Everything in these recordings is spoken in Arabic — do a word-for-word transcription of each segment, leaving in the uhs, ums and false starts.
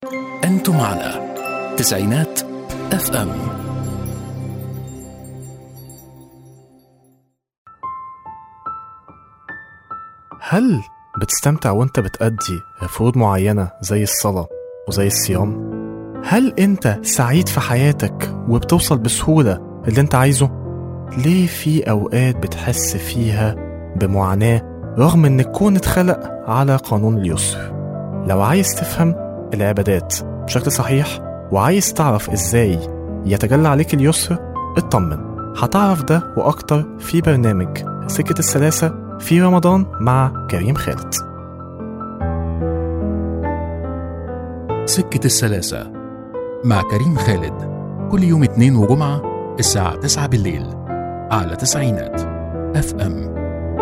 أنتم على تسعينات اف ام. هل بتستمتع وانت بتأدي فروض معينة زي الصلاة وزي الصيام؟ هل انت سعيد في حياتك وبتوصل بسهولة اللي انت عايزه؟ ليه في اوقات بتحس فيها بمعاناة رغم ان الكون اتخلق على قانون اليسر؟ لو عايز تفهم العبادات بشكل صحيح وعايز تعرف ازاي يتجلى عليك اليسر، اطمن، هتعرف ده واكتر في برنامج سكة السلاسة في رمضان مع كريم خالد. سكة السلاسة مع كريم خالد كل يوم اثنين وجمعة الساعة تسعة بالليل على تسعينات اف ام.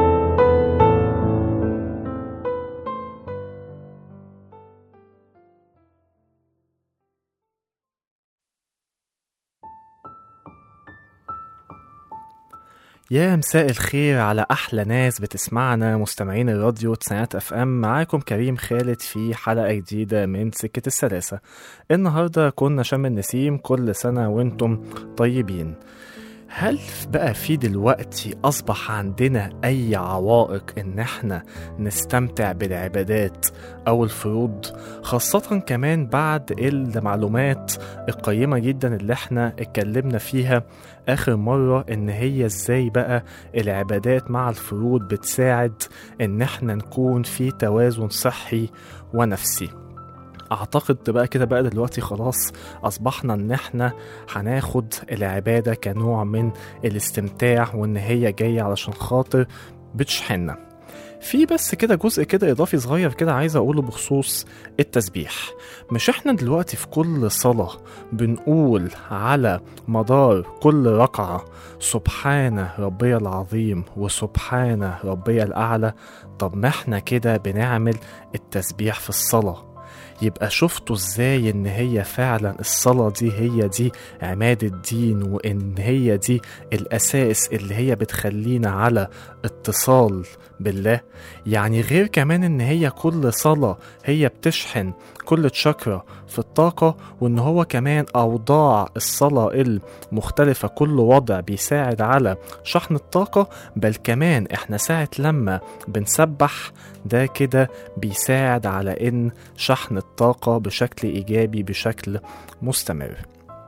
يا مساء الخير على أحلى ناس بتسمعنا مستمعين الراديو تسعينات اف ام. معاكم كريم خالد في حلقة جديدة من سكة السلاسة. النهاردة كنا شم النسيم، كل سنة وانتم طيبين. هل بقى في دلوقتي أصبح عندنا أي عوائق إن احنا نستمتع بالعبادات أو الفروض، خاصة كمان بعد المعلومات القيمة جدا اللي احنا اتكلمنا فيها آخر مرة، إن هي إزاي بقى العبادات مع الفروض بتساعد إن احنا نكون في توازن صحي ونفسي. اعتقد بقى كده بقى دلوقتي خلاص اصبحنا ان احنا هناخد العبادة كنوع من الاستمتاع، وان هي جاية علشان خاطر بتشحننا. في بس كده جزء كده اضافي صغير كده عايز اقوله بخصوص التسبيح. مش احنا دلوقتي في كل صلاة بنقول على مدار كل ركعة سبحان ربي العظيم وسبحان ربي الاعلى؟ طب ما احنا كده بنعمل التسبيح في الصلاة. يبقى شفتوا ازاي ان هي فعلا الصلاة دي هي دي عماد الدين، وان هي دي الاساس اللي هي بتخلينا على اتصال بالله. يعني غير كمان ان هي كل صلاة هي بتشحن كل تشاكرا في الطاقة، وان هو كمان اوضاع الصلاة المختلفة كل وضع بيساعد على شحن الطاقة. بل كمان احنا ساعة لما بنسبح ده كده بيساعد على ان شحن الطاقة بشكل ايجابي بشكل مستمر.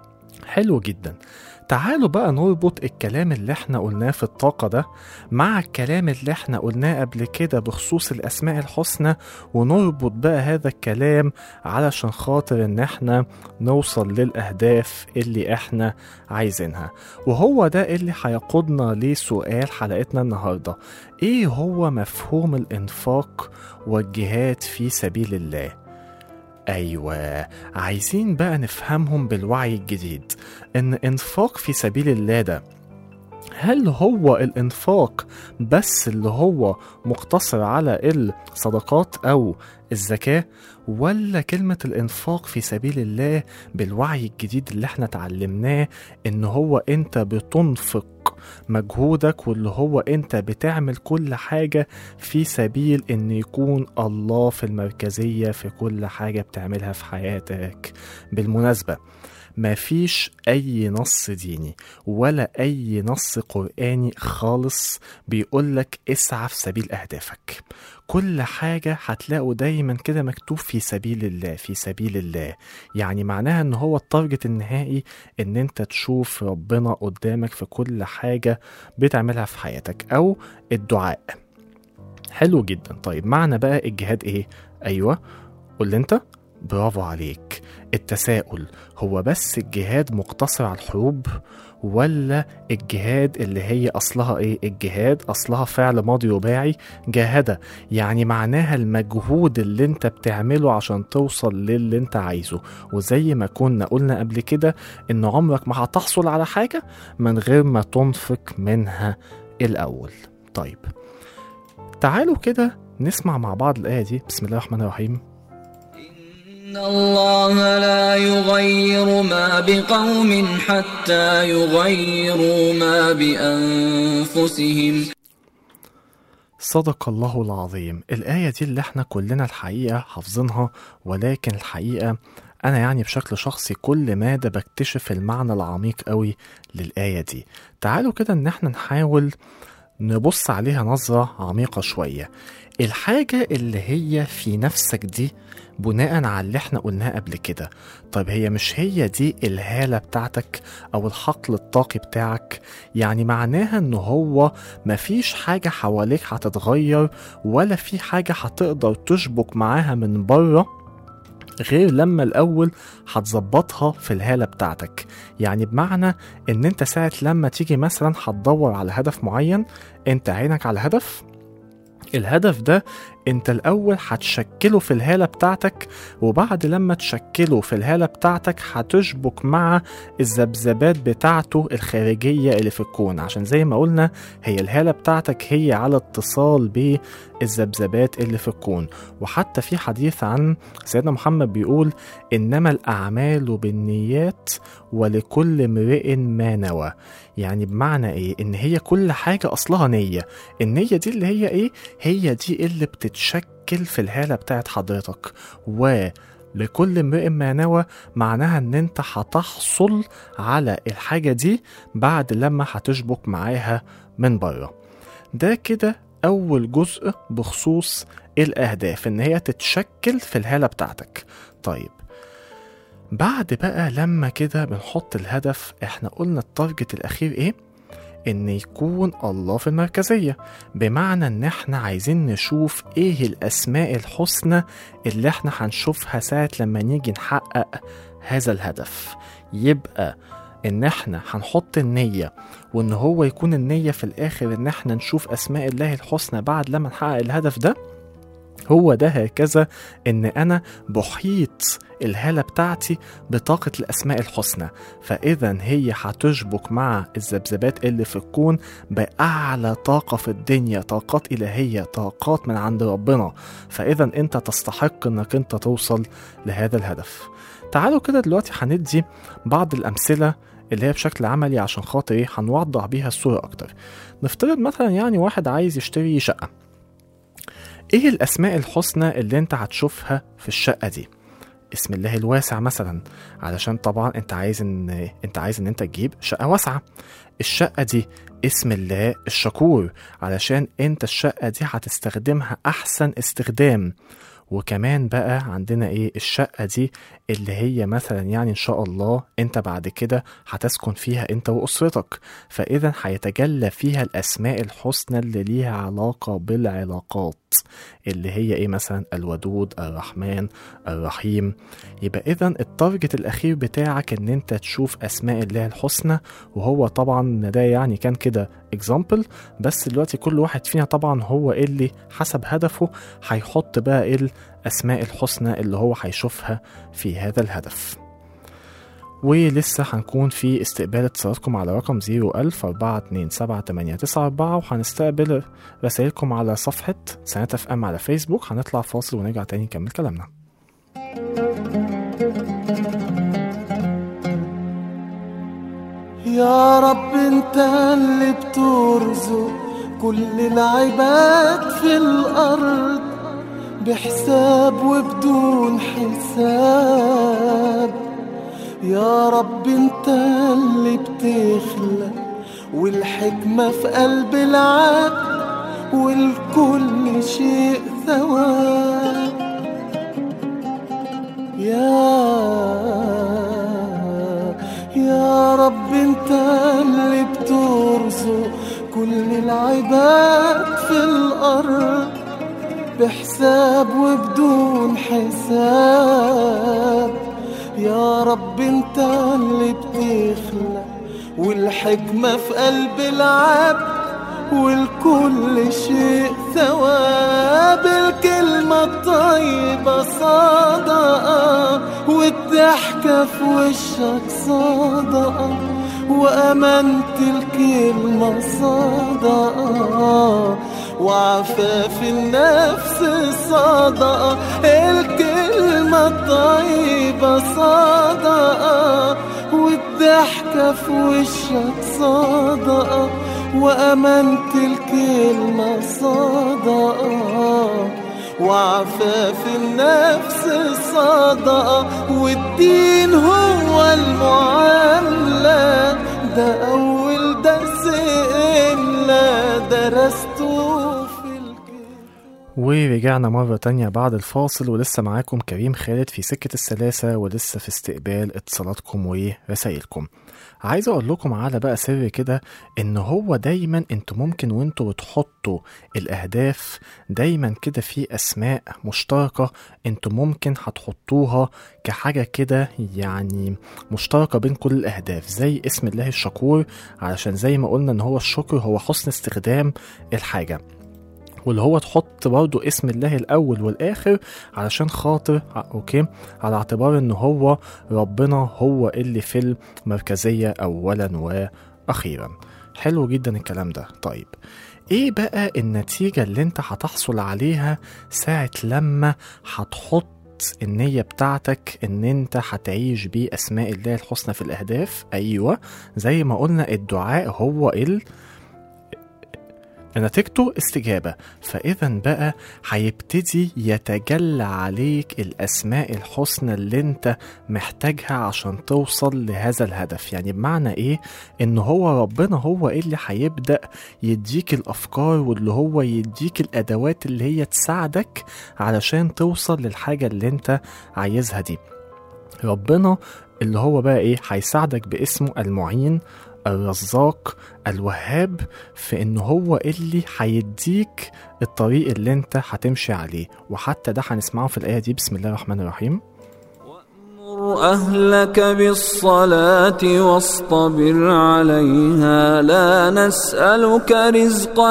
حلو جدا. تعالوا بقى نربط الكلام اللي احنا قلناه في الطاقة ده مع الكلام اللي احنا قلناه قبل كده بخصوص الأسماء الحسنى، ونربط بقى هذا الكلام علشان خاطر ان احنا نوصل للأهداف اللي احنا عايزينها. وهو ده اللي هيقودنا لسؤال حلقتنا النهاردة: ايه هو مفهوم الإنفاق والجهاد في سبيل الله؟ أيوة، عايزين بقى نفهمهم بالوعي الجديد. إن إنفاق في سبيل الله ده، هل هو الإنفاق بس اللي هو مقتصر على الصدقات أو الزكاة، ولا كلمة الإنفاق في سبيل الله بالوعي الجديد اللي احنا تعلمناه إن هو أنت بتنفق مجهودك، واللي هو أنت بتعمل كل حاجة في سبيل إن يكون الله في المركزية في كل حاجة بتعملها في حياتك؟ بالمناسبة، ما فيش أي نص ديني ولا أي نص قرآني خالص بيقولك اسعى في سبيل أهدافك. كل حاجة هتلاقوا دايما كده مكتوب في سبيل الله في سبيل الله. يعني معناها ان هو التارجت النهائي ان انت تشوف ربنا قدامك في كل حاجة بتعملها في حياتك، او الدعاء. حلو جدا. طيب معنى بقى الجهاد ايه؟ ايوه، قول انت. برافو عليك. التساؤل: هو بس الجهاد مقتصر على الحروب، ولا الجهاد اللي هي أصلها إيه؟ الجهاد أصلها فعل ماضي رباعي جاهدة، يعني معناها المجهود اللي انت بتعمله عشان توصل للي انت عايزه. وزي ما كنا قلنا قبل كده إن عمرك ما هتحصل على حاجة من غير ما تنفق منها الأول. طيب تعالوا كده نسمع مع بعض الآية دي. بسم الله الرحمن الرحيم. إن الله لا يغير ما بقوم حتى يغيروا ما بأنفسهم. صدق الله العظيم. الآية دي اللي احنا كلنا الحقيقة حافظينها، ولكن الحقيقة أنا يعني بشكل شخصي كل مادة بكتشف المعنى العميق قوي للآية دي. تعالوا كده إن احنا نحاول نبص عليها نظرة عميقة شوية. الحاجة اللي هي في نفسك دي بناء على اللي احنا قلناه قبل كده، طيب هي مش هي دي الهالة بتاعتك او الحقل الطاقي بتاعك؟ يعني معناها ان هو مفيش حاجة حواليك هتتغير ولا في حاجة هتقدر تشبك معاها من بره غير لما الأول هتظبطها في الهالة بتاعتك. يعني بمعنى ان انت ساعة لما تيجي مثلا هتدور على هدف معين، انت عينك على هدف، الهدف ده انت الأول هتشكله في الهالة بتاعتك، وبعد لما تشكله في الهالة بتاعتك هتشبك مع الذبذبات بتاعته الخارجية اللي في الكون، عشان زي ما قلنا هي الهالة بتاعتك هي على اتصال بالذبذبات اللي في الكون. وحتى في حديث عن سيدنا محمد بيقول إنما الأعمال بالنيات ولكل امرئ ما نوى. يعني بمعنى ايه؟ ان هي كل حاجة اصلها نية، النية دي اللي هي ايه؟ هي دي اللي بتتشكل في الهالة بتاعت حضرتك. ولكل امرئ ما نوى معناها ان انت هتحصل على الحاجة دي بعد لما هتشبك معاها من بره. ده كده اول جزء بخصوص الاهداف، ان هي تتشكل في الهالة بتاعتك. طيب بعد بقى لما كده بنحط الهدف، احنا قلنا التارجت الاخير ايه؟ ان يكون الله في المركزية، بمعنى ان احنا عايزين نشوف ايه الاسماء الحسنى اللي احنا هنشوفها ساعة لما نيجي نحقق هذا الهدف. يبقى ان احنا هنحط النية، وان هو يكون النية في الاخر ان احنا نشوف اسماء الله الحسنى بعد لما نحقق الهدف ده. هو ده هكذا ان انا بحيط الهالة بتاعتي بطاقة الاسماء الحسنى، فاذا هي هتشبك مع الذبذبات اللي في الكون باعلى طاقة في الدنيا، طاقات الهية، طاقات من عند ربنا، فاذا انت تستحق انك انت توصل لهذا الهدف. تعالوا كده دلوقتي هندي بعض الامثلة اللي هي بشكل عملي عشان خاطر ايه هنوضح بيها الصورة اكتر. نفترض مثلا يعني واحد عايز يشتري شقة، ايه الاسماء الحسنى اللي انت هتشوفها في الشقة دي؟ اسم الله الواسع مثلا، علشان طبعا انت عايز ان انت عايز ان انت تجيب شقة واسعة. الشقة دي اسم الله الشكور، علشان انت الشقة دي هتستخدمها احسن استخدام. وكمان بقى عندنا ايه؟ الشقة دي اللي هي مثلا يعني ان شاء الله انت بعد كده هتسكن فيها انت واسرتك، فاذا هيتجلى فيها الاسماء الحسنى اللي ليها علاقة بالعلاقات، اللي هي ايه؟ مثلا الودود، الرحمن، الرحيم. يبقى اذا التارجت الاخير بتاعك ان انت تشوف اسماء الله الحسنى، وهو طبعا ده يعني كان كده اكزامبل، بس دلوقتي كل واحد فينا طبعا هو اللي حسب هدفه هيحط بقى ايه الاسماء الحسنى اللي هو هيشوفها في هذا الهدف. ولسه هنكون في استقبال اتصالاتكم على رقم زيرو ألف أربعة اتنين سبعة تمانية تسعة أربعة، وهنستقبل رسائلكم على صفحة سنة اف ام على فيسبوك. هنطلع فاصل ونرجع تاني نكمل كلامنا. يا رب انت اللي بترزق كل العباد في الأرض بحساب وبدون حساب. يا رب انت اللي بتخلق والحكمة في قلب العبد والكل شيء ثواب. يا يا رب انت اللي بترزق كل العباد في الأرض بحساب وبدون حساب. يا رب انت اللي بتخلق والحكمة في قلب العبد والكل شيء ثواب. الكلمة الطيبة صدقة والضحكة في وشك صدقة وأمانة الكلمة صدقة وعفاف النفس صدقة. الكلمة الطيبة صدقة والضحكة في وشك صدقة وأمانة الكلمة صدقة وعفاف النفس الصدقة، والدين هو المعاملة. ده أول درس إلا درسته في الكتاب. ورجعنا مرة تانية بعد الفاصل، ولسه معاكم كريم خالد في سكة السلاسة، ولسه في استقبال اتصالاتكم ورسائلكم. عايز اقول لكم على بقى سر كده، ان هو دايما انتوا ممكن وانتوا بتحطوا الاهداف دايما كده في اسماء مشتركة انتوا ممكن هتحطوها كحاجة كده يعني مشتركة بين كل الاهداف، زي اسم الله الشكور، علشان زي ما قلنا ان هو الشكر هو حسن استخدام الحاجة، واللي هو تحط برضو اسم الله الأول والآخر علشان خاطر أوكي على اعتبار إن هو ربنا هو اللي في المركزية أولا وأخيرا. حلو جدا الكلام ده. طيب إيه بقى النتيجة اللي أنت هتحصل عليها ساعة لما هتحط النية بتاعتك ان انت هتعيش بيه اسماء الله الحسنى في الاهداف؟ ايوه، زي ما قلنا الدعاء هو ال نتيجته استجابة. فإذا بقى هيبتدي يتجلى عليك الأسماء الحسنى اللي انت محتاجها عشان توصل لهذا الهدف. يعني بمعنى ايه؟ ان هو ربنا هو اللي هيبدأ يديك الأفكار، واللي هو يديك الأدوات اللي هي تساعدك علشان توصل للحاجة اللي انت عايزها دي. ربنا اللي هو بقى ايه هيساعدك باسمه المعين، الرزاق، الوهاب، في انه هو اللي هيديك الطريق اللي انت هتمشي عليه. وحتى ده هنسمعه في الآية دي. بسم الله الرحمن الرحيم. وأمر أهلك بالصلاة واصطبر عليها لا نسألك رزقا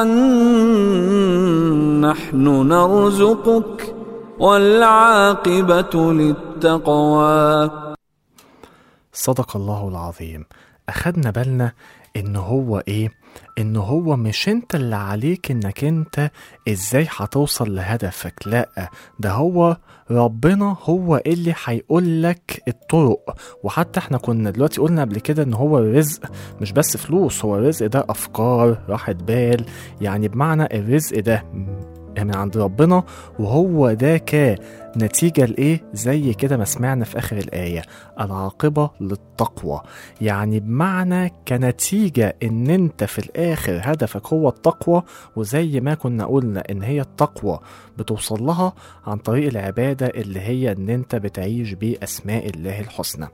نحن نرزقك والعاقبة للتقوى. صدق الله العظيم. أخدنا بالنا إن هو إيه؟ إن هو مش أنت اللي عليك إنك أنت إزاي هتوصل لهدفك، لأ، ده هو ربنا هو اللي هيقولك الطرق. وحتى احنا كنا دلوقتي قلنا قبل كده إن هو الرزق مش بس فلوس، هو الرزق ده أفكار، راحة بال. يعني بمعنى الرزق ده من عند ربنا، وهو ده كنتيجة لإيه؟ زي كده ما سمعنا في آخر الآية، العاقبة للتقوى. يعني بمعنى كنتيجة إن أنت في الآخر هدفك هو التقوى، وزي ما كنا قلنا إن هي التقوى بتوصل لها عن طريق العبادة اللي هي إن أنت بتعيش بأسماء الله الحسنى.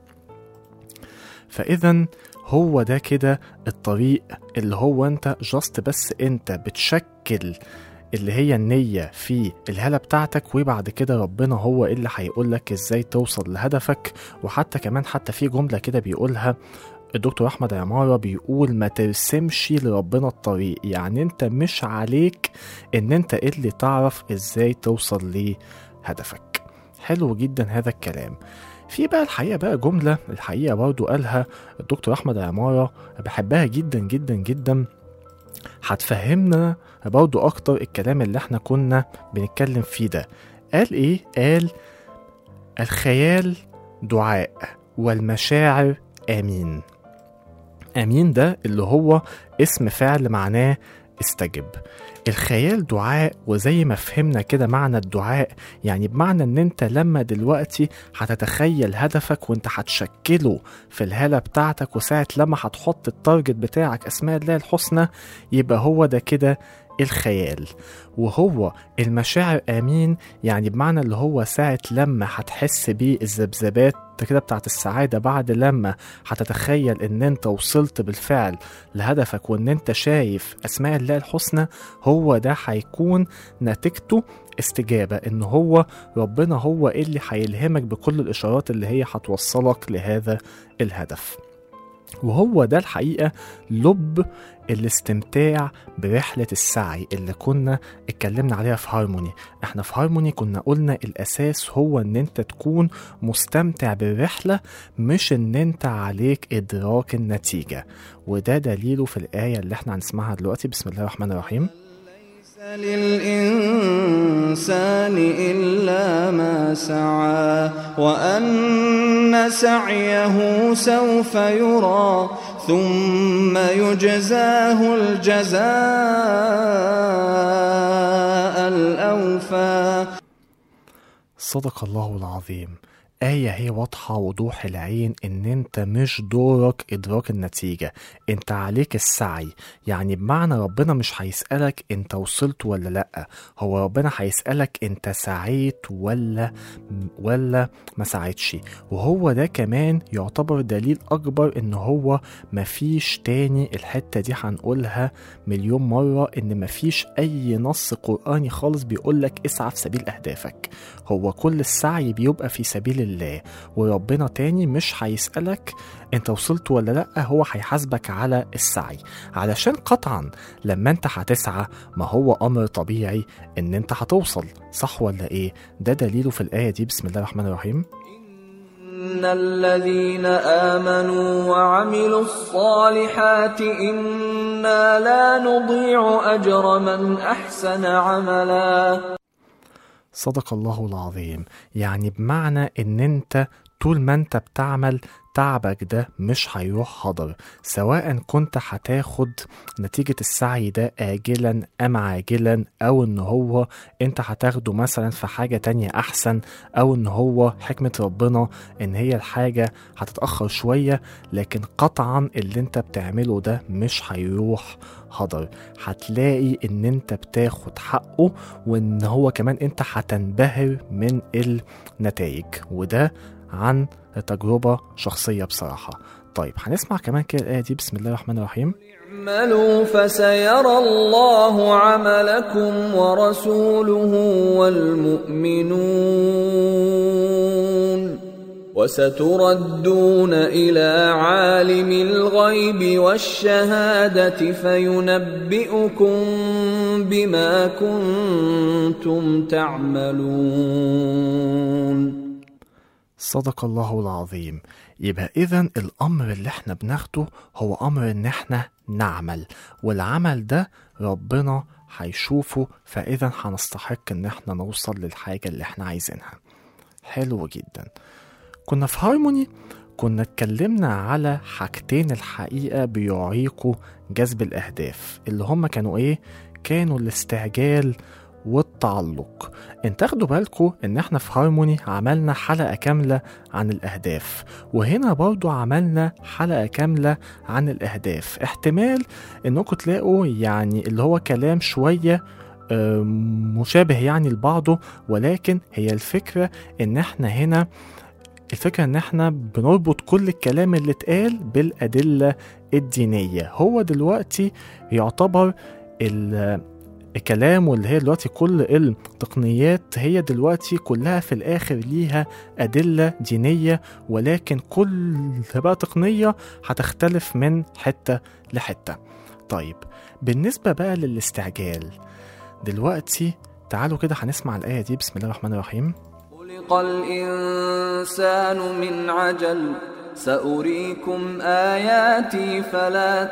فإذا هو ده كده الطريق اللي هو أنت جاست بس أنت بتشكل اللي هي النية في الهالة بتاعتك، وبعد كده ربنا هو اللي هيقولك ازاي توصل لهدفك. وحتى كمان حتى في جملة كده بيقولها الدكتور أحمد عمارة، بيقول ما ترسمش لربنا الطريق. يعني انت مش عليك ان انت اللي تعرف ازاي توصل لهدفك. حلو جدا هذا الكلام. في بقى الحقيقة بقى جملة الحقيقة برضو قالها الدكتور أحمد عمارة، بحبها جدا جدا جدا، هتفهمنا برضو اكتر الكلام اللي احنا كنا بنتكلم فيه ده. قال ايه؟ قال الخيال دعاء والمشاعر امين. امين ده اللي هو اسم فعل معناه استجب. الخيال دعاء، وزي ما فهمنا كده معنى الدعاء يعني بمعنى ان انت لما دلوقتي هتتخيل هدفك وانت هتشكله في الهالة بتاعتك، وساعة لما هتحط التارجت بتاعك اسماء الله الحسنى، يبقى هو ده كده الخيال. وهو المشاعر امين يعني بمعنى اللي هو ساعة لما هتحس بيه الذبذبات كده بتاعت السعادة بعد لما هتتخيل ان انت وصلت بالفعل لهدفك، وان انت شايف اسماء الله الحسنى، هو ده هيكون نتيجته استجابة، ان هو ربنا هو اللي هيلهمك بكل الاشارات اللي هي هتوصلك لهذا الهدف. وهو ده الحقيقة لب الاستمتاع برحلة السعي اللي كنا اتكلمنا عليها في هارموني. احنا في هارموني كنا قلنا الاساس هو ان انت تكون مستمتع بالرحلة، مش ان انت عليك ادراك النتيجة. وده دليله في الآية اللي احنا هنسمعها دلوقتي. بسم الله الرحمن الرحيم. للإنسان إلا ما سعى وأن سعيه سوف يرى ثم يجزاه الجزاء الأوفى. صدق الله العظيم. آية هي واضحة وضوح العين إن أنت مش دورك إدراك النتيجة، أنت عليك السعي. يعني بمعنى ربنا مش هيسألك أنت وصلت ولا لأ، هو ربنا هيسألك أنت سعيت ولا ولا ما سعيتش. وهو ده كمان يعتبر دليل أكبر إن هو مفيش تاني، الحتة دي هنقولها مليون مرة، إن مفيش أي نص قرآني خالص بيقولك اسعى في سبيل أهدافك. هو كل السعي بيبقى في سبيل الله، وربنا تاني مش هيسألك انت وصلت ولا لأ، هو هيحاسبك على السعي. علشان قطعا لما انت هتسعى ما هو امر طبيعي ان انت هتوصل، صح ولا ايه؟ ده دليله في الآية دي. بسم الله الرحمن الرحيم. إن الذين آمنوا وعملوا الصالحات إنا لا نضيع أجر من أحسن عملا. صدق الله العظيم. يعني بمعنى ان انت طول ما انت بتعمل تعبك ده مش هيروح هدر، سواء كنت هتاخد نتيجة السعي ده آجلا أم عاجلا، أو إن هو أنت هتاخده مثلا في حاجة تانية أحسن، أو إن هو حكمة ربنا إن هي الحاجة هتتأخر شوية، لكن قطعا اللي أنت بتعمله ده مش هيروح هدر. هتلاقي إن أنت بتاخد حقه، وإن هو كمان أنت هتنبهر من النتائج، وده عن تجربة شخصية بصراحة. طيب هنسمع كمان كده الآية دي. بسم الله الرحمن الرحيم. اعملوا فسيرى الله عملكم ورسوله والمؤمنون وستردون إلى عالم الغيب والشهادة فينبئكم بما كنتم تعملون. صدق الله العظيم. يبقى إذن الأمر اللي احنا بناخده هو أمر إن احنا نعمل، والعمل ده ربنا هيشوفه، فإذا هنستحق إن احنا نوصل للحاجة اللي احنا عايزينها. حلو جدا. كنا في هارموني كنا اتكلمنا على حاجتين الحقيقة بيعيقوا جذب الأهداف، اللي هما كانوا إيه؟ كانوا الاستعجال والتعلق. انت تاخدوا بالكم ان احنا في هارموني عملنا حلقة كاملة عن الاهداف، وهنا برضو عملنا حلقة كاملة عن الاهداف. احتمال انكم تلاقوا يعني اللي هو كلام شوية مشابه يعني لبعضه، ولكن هي الفكرة ان احنا هنا الفكرة ان احنا بنربط كل الكلام اللي اتقال بالادلة الدينية. هو دلوقتي يعتبر الكلام واللي هي دلوقتي كل التقنيات هي دلوقتي كلها في الاخر ليها ادلة دينية، ولكن كل بقى تقنية هتختلف من حتة لحتة. طيب بالنسبة بقى للاستعجال دلوقتي، تعالوا كده هنسمع الآية دي. بسم الله الرحمن الرحيم. خلق الإنسان من عجل سأريكم آياتي فلا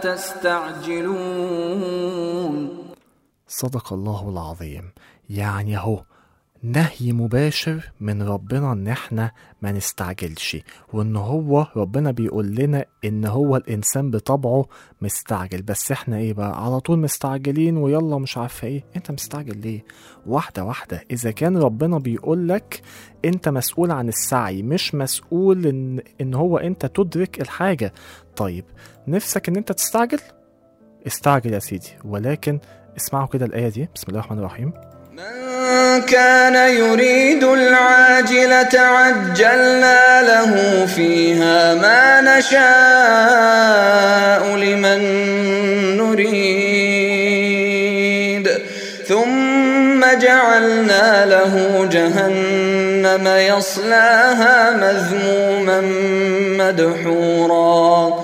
تستعجلون. صدق الله العظيم. يعني اهو نهي مباشر من ربنا ان احنا ما نستعجلش، وان هو ربنا بيقول لنا ان هو الانسان بطبعه مستعجل، بس احنا ايه بقى؟ على طول مستعجلين ويلا مش عارفه ايه. انت مستعجل ليه؟ واحده واحده. اذا كان ربنا بيقول لك انت مسؤول عن السعي، مش مسؤول ان ان هو انت تدرك الحاجه. طيب نفسك ان انت تستعجل؟ استعجل يا سيدي، ولكن اسمعوا كده الآية دي. بسم الله الرحمن الرحيم. من كان يريد العاجلة عجلنا له فيها ما نشاء لمن نريد ثم جعلنا له جهنم يصلاها مذموما مدحورا.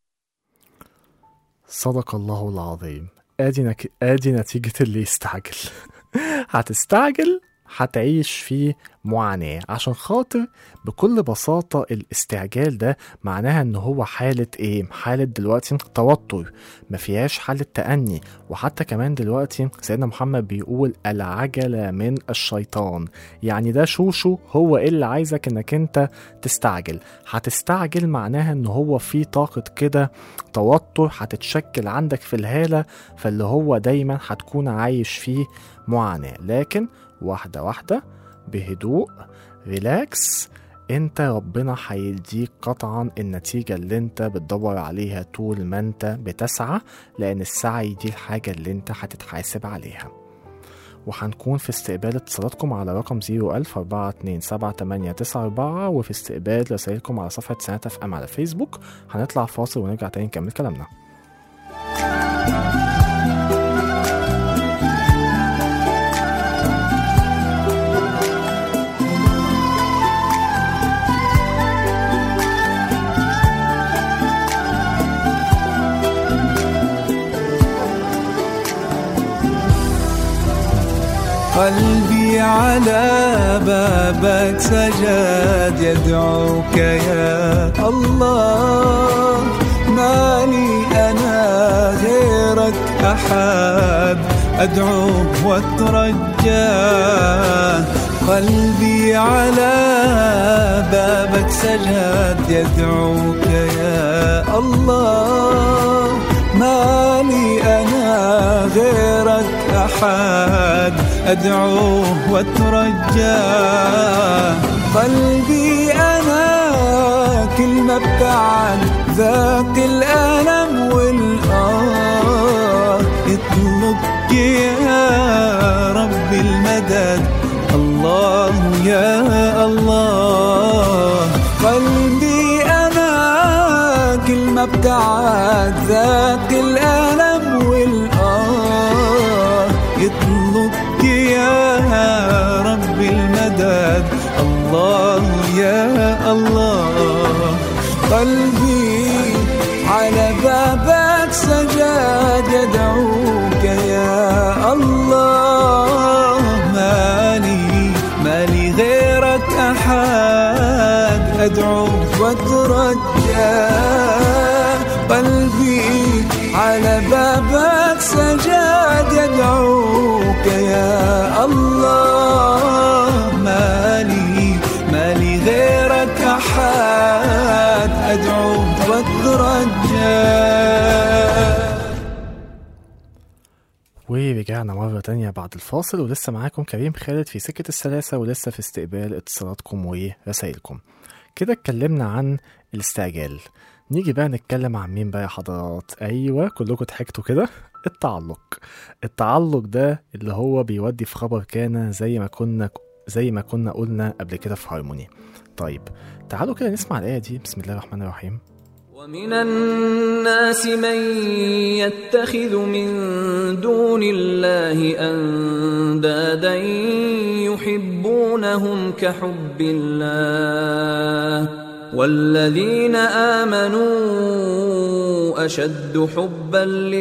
صدق الله العظيم. ادي نك... ادي نتيجة اللي يستعجل. هتستعجل هتعيش في معاناة، عشان خاطر بكل بساطة الاستعجال ده معناها ان هو حالة ايه؟ حالة دلوقتي توتر، ما فيهاش حالة تأني. وحتى كمان دلوقتي سيدنا محمد بيقول العجلة من الشيطان، يعني ده شوشو هو ايه اللي عايزك انك انت تستعجل. هتستعجل معناها ان هو في طاقة كده توتر هتتشكل عندك في الهالة، فاللي هو دايما هتكون عايش فيه معاناة. لكن واحدة واحدة بهدوء ريلاكس، انت ربنا هيديك قطعا النتيجة اللي انت بتدور عليها طول ما انت بتسعى، لان السعي دي الحاجة اللي انت هتتحاسب عليها. وهنكون في استقبال اتصالاتكم على رقم زيرو ألف أربعة اتنين سبعة تمانية تسعة أربعة، وفي استقبال رسائلكم على صفحة تسعينات اف ام على فيسبوك. هنطلع فاصل ونرجع تاني نكمل كلامنا. قلبي على بابك سجاد يدعوك يا الله، ما لي أنا غيرك أحد أدعوك واترجاه. قلبي على بابك سجاد يدعوك يا الله، ما لي أنا غيرك أحد أدعوه واترجاه. قلبي أنا كل ما ابتعد ذاك الألم والآه، يطلبك يا رب المدد الله يا الله. قلبي أنا كل ما ابتعد ذاك الألم والآه، يطلبك يا رب المدد الله يا الله. قلبي على بابك سجاد يدعوك يا الله، مالي مالي غيرك أحد أدعوك واترجاه. قلبي على بابك سجاد يدعوك يا الله، مالي مالي غيرك أحد أدعوك واترجاه. ورجعنا مرة تانية بعد الفاصل، ولسه معاكم كريم خالد في سكة السلاسة، ولسه في استقبال اتصالاتكم ورسائلكم. كده اتكلمنا عن الاستعجال، نيجي بقى نتكلم عن مين بقى يا حضرات؟ ايوه كلكم ضحكتوا كده. التعلق. التعلق ده اللي هو بيودي في خبر كان زي ما كنا زي ما كنا قلنا قبل كده في هارموني. طيب تعالوا كده نسمع الآية دي. بسم الله الرحمن الرحيم. ومن الناس من يتخذ من دون الله أندادا يحبونهم كحب الله والذين آمنوا أشد حبا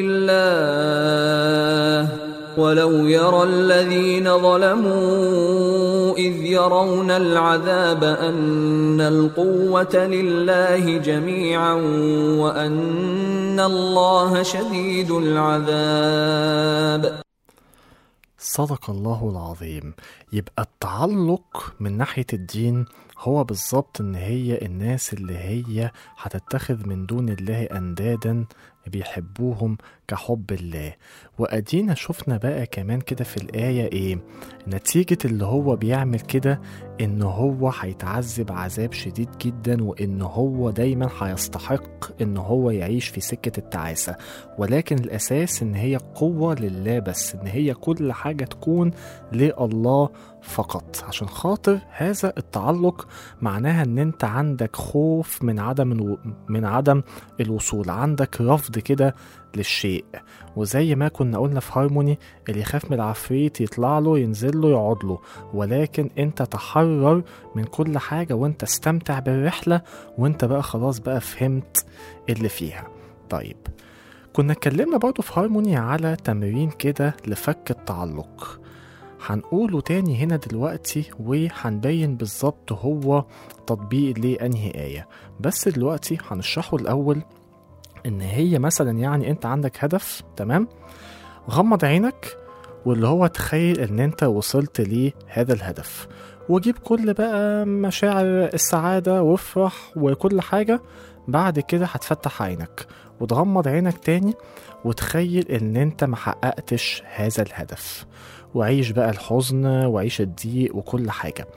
لله ولو يرى الذين ظلموا إذ يرون العذاب أن القوة لله جميعا وأن الله شديد العذاب. صدق الله العظيم. يبقى التعلق من ناحية الدين هو بالظبط ان هي الناس اللي هي هتتخذ من دون الله اندادا بيحبوهم كحب الله. وادينا شفنا بقى كمان كده في الآية ايه نتيجة اللي هو بيعمل كده، ان هو هيتعذب عذاب شديد جدا، وان هو دايما هيستحق ان هو يعيش في سكة التعاسة. ولكن الاساس ان هي قوة لله بس، ان هي كل حاجة تكون لله فقط. عشان خاطر هذا التعلق معناها ان انت عندك خوف من عدم من عدم الوصول، عندك رفض كده للشيء. وزي ما كنا قلنا في هارموني، اللي يخاف من العفريت يطلع له ينزل له يقعد له، ولكن انت تحرر من كل حاجة وانت استمتع بالرحلة، وانت بقى خلاص بقى فهمت اللي فيها. طيب كنا اتكلمنا برضو في هارموني على تمرين كده لفك التعلق، هنقوله تاني هنا دلوقتي، وهنبين بالظبط هو تطبيق لأنهي آية. بس دلوقتي هنشرحه الأول. ان هي مثلا يعني انت عندك هدف، تمام؟ غمض عينك، واللي هو تخيل ان انت وصلت لهذا الهدف، وجيب كل بقى مشاعر السعادة وافرح وكل حاجة. بعد كده هتفتح عينك وتغمض عينك تاني، وتخيل ان انت محققتش هذا الهدف، وعيش بقى الحزن وعيش الضيق وكل حاجة.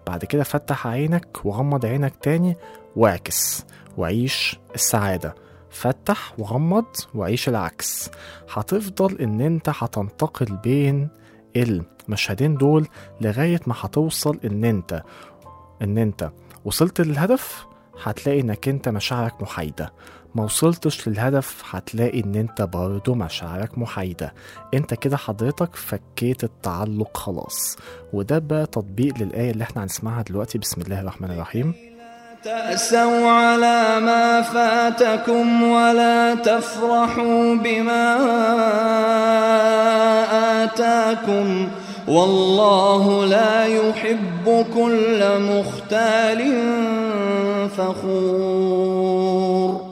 بعد كده فتح عينك وغمض عينك تاني واعكس وعيش السعادة، فتح وغمض وعيش العكس. هتفضل ان انت هتنتقل بين المشهدين دول لغاية ما هتوصل ان انت ان انت وصلت للهدف، هتلاقي انك انت مشاعرك محايدة. ما وصلتش للهدف هتلاقي ان انت برضو مشاعرك محايدة. انت كده حضرتك فكيت التعلق خلاص. وده بقى تطبيق للآية اللي احنا هنسمعها دلوقتي. بسم الله الرحمن الرحيم. تأسوا على ما فاتكم ولا تفرحوا بما آتاكم والله لا يحب كل مختال فخور.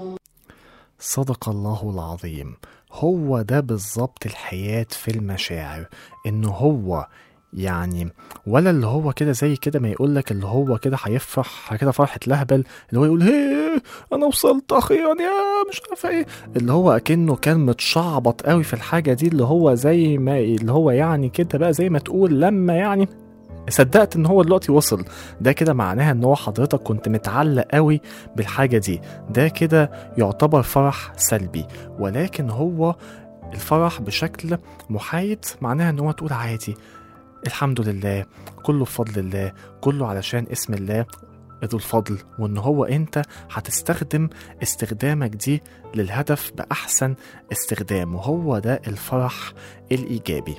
صدق الله العظيم. هو ده بالظبط الحياة في المشاعر، انه هو يعني ولا اللي هو كده زي كده ما يقولك اللي هو كده هيفرح كده فرحة لهبل، اللي هو يقول هيه انا وصلت اخيرا يا مش عارف ايه، اللي هو اكنه كان متشعبط قوي في الحاجة دي، اللي هو زي ما اللي هو يعني كده بقى زي ما تقول لما يعني صدقت ان هو دلوقتي وصل. ده كده معناها ان هو حضرتك كنت متعلق قوي بالحاجة دي. ده كده يعتبر فرح سلبي. ولكن هو الفرح بشكل محايد معناها ان هو تقول عادي الحمد لله، كله بفضل الله، كله علشان اسم الله ذو الفضل، وان هو انت هتستخدم استخدامك دي للهدف بأحسن استخدام. وهو ده الفرح الإيجابي،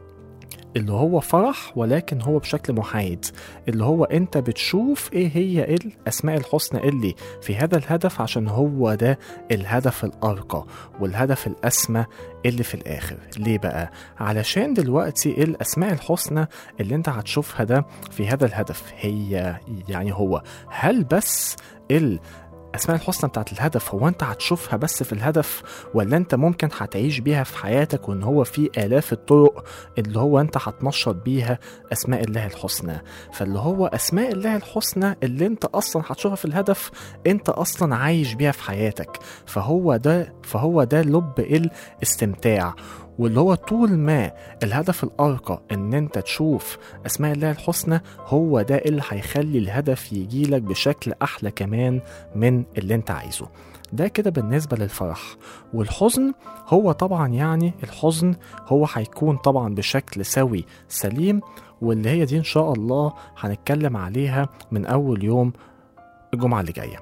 اللي هو فرح ولكن هو بشكل محايد، اللي هو انت بتشوف ايه هي الاسماء الحسنى اللي في هذا الهدف، عشان هو ده الهدف الارقى والهدف الاسمى اللي في الاخر. ليه بقى؟ علشان دلوقتي الاسماء الحسنى اللي انت هتشوفها ده في هذا الهدف هي يعني هو هل بس ال أسماء الحسنى بتاعت الهدف هو أنت هتشوفها بس في الهدف، ولا أنت ممكن هتعيش بيها في حياتك، وإن هو في آلاف الطرق اللي هو أنت هتنشط بيها أسماء الله الحسنى. فاللي هو أسماء الله الحسنى اللي أنت أصلا هتشوفها في الهدف أنت أصلا عايش بيها في حياتك. فهو ده فهو ده لب الاستمتاع. واللي هو طول ما الهدف الأرقى ان انت تشوف اسماء الله الحسنى، هو ده اللي هيخلي الهدف يجيلك بشكل احلى كمان من اللي انت عايزه. ده كده بالنسبة للفرح. والحزن هو طبعا يعني الحزن هو هيكون طبعا بشكل سوي سليم، واللي هي دي ان شاء الله هنتكلم عليها من اول يوم الجمعة اللي جاية.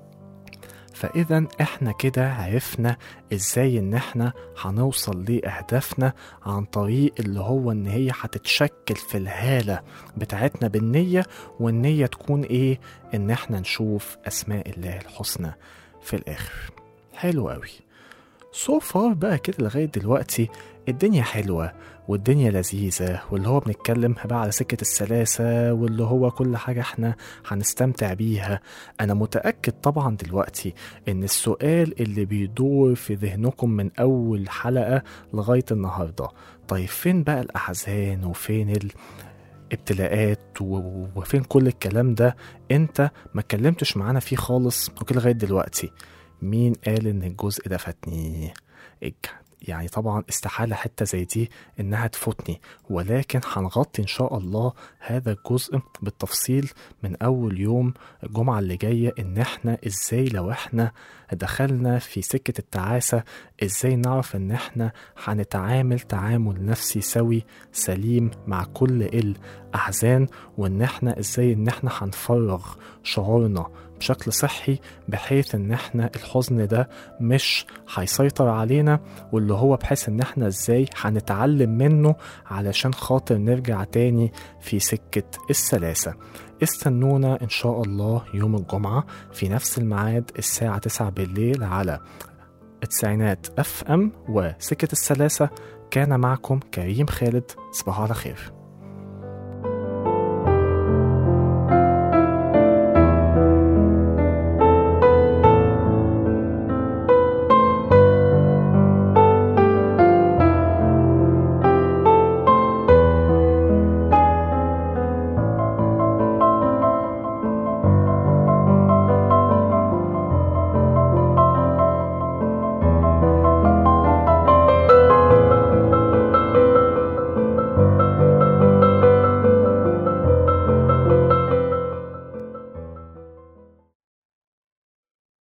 فإذا احنا كده عرفنا ازاي ان احنا هنوصل لأهدافنا عن طريق اللي هو ان هي هتتشكل في الهالة بتاعتنا بالنية، والنية تكون ايه؟ ان احنا نشوف اسماء الله الحسنى في الاخر. حلو قوي. سو فار بقى كده لغاية دلوقتي الدنيا حلوة والدنيا لذيذة، واللي هو بنتكلم بقى على سكة السلاسة، واللي هو كل حاجة احنا هنستمتع بيها. انا متأكد طبعا دلوقتي ان السؤال اللي بيدور في ذهنكم من اول حلقة لغاية النهاردة، طيب فين بقى الاحزان وفين ال ابتلاءات وفين كل الكلام ده؟ انت ما اتكلمتش معانا فيه خالص وكده لغاية دلوقتي. مين قال ان الجزء ده فاتني؟ يعني طبعا استحالة حتة زي دي انها تفوتني، ولكن هنغطي ان شاء الله هذا الجزء بالتفصيل من اول يوم الجمعة اللي جاية. ان احنا ازاي لو احنا دخلنا في سكة التعاسة ازاي نعرف ان احنا هنتعامل تعامل نفسي سوي سليم مع كل الاحزان، وان احنا ازاي ان احنا هنفرغ شعورنا بشكل صحي، بحيث ان احنا الحزن ده مش هيسيطر علينا، واللي هو بحيث ان احنا ازاي هنتعلم منه علشان خاطر نرجع تاني في سكة السلاسة. استنونا ان شاء الله يوم الجمعة في نفس الميعاد الساعة تسعة بالليل على التسعينات اف ام وسكة السلاسة. كان معكم كريم خالد. صباح على خير.